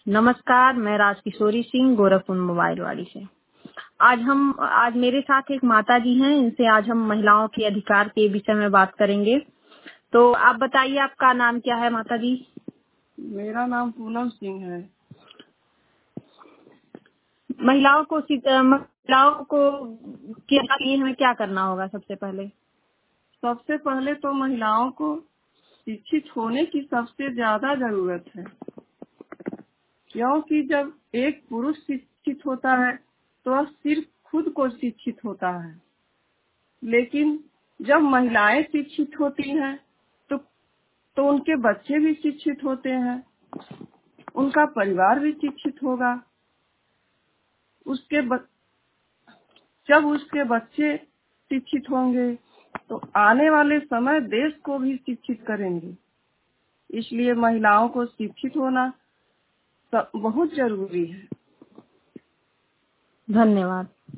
नमस्कार, मैं राजकिशोरी सिंह गोरखपुर मोबाइलवाड़ी से। आज मेरे साथ एक माता जी हैं, इनसे आज हम महिलाओं के अधिकार के विषय में बात करेंगे। तो आप बताइए, आपका नाम क्या है माता जी? मेरा नाम पूनम सिंह है। महिलाओं को के लिए हमें क्या करना होगा? सबसे पहले तो महिलाओं को शिक्षित होने की सबसे ज्यादा जरूरत है, क्योंकि जब एक पुरुष शिक्षित होता है तो वह सिर्फ खुद को शिक्षित होता है, लेकिन जब महिलाएं शिक्षित होती हैं तो उनके बच्चे भी शिक्षित होते हैं, उनका परिवार भी शिक्षित होगा। जब उसके बच्चे शिक्षित होंगे तो आने वाले समय देश को भी शिक्षित करेंगे। इसलिए महिलाओं को शिक्षित होना बहुत जरूरी है। धन्यवाद।